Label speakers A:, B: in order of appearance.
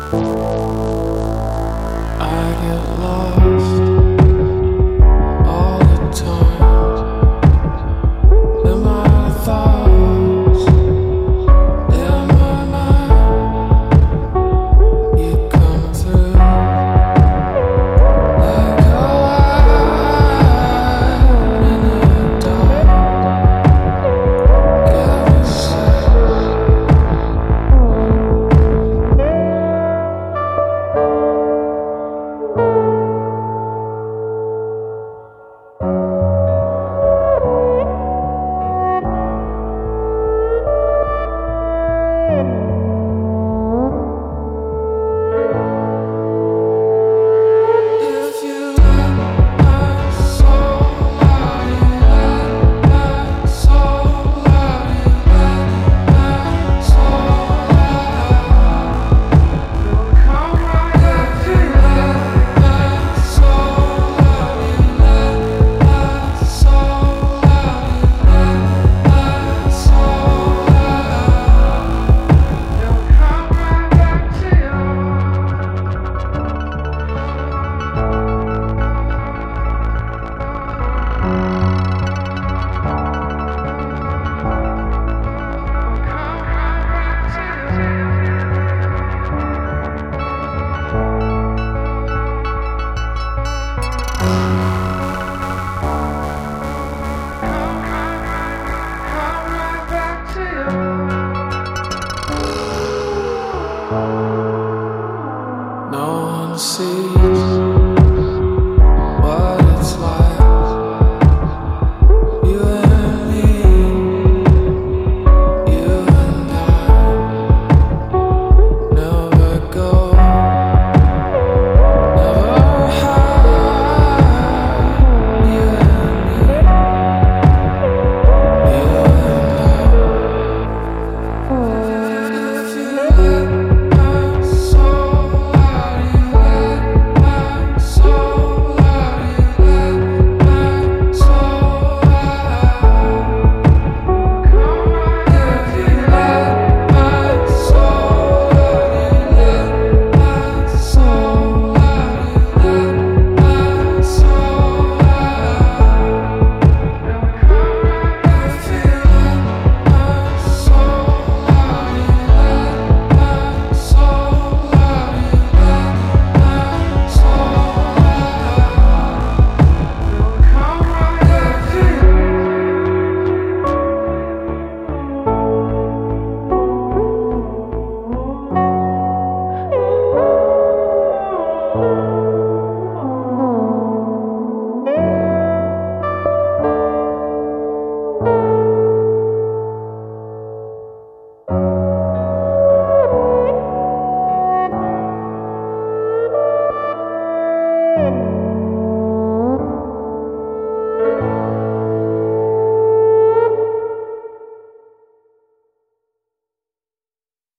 A: I get lost all the time in my thoughts, in my mind. You come through like a light in the dark. Get me safe. If you let my soul out, you let my soul out, you let my soul out. Come right if you let my soul out, you let my soul out, you let my soul out. You'll come right back to you. No one sees.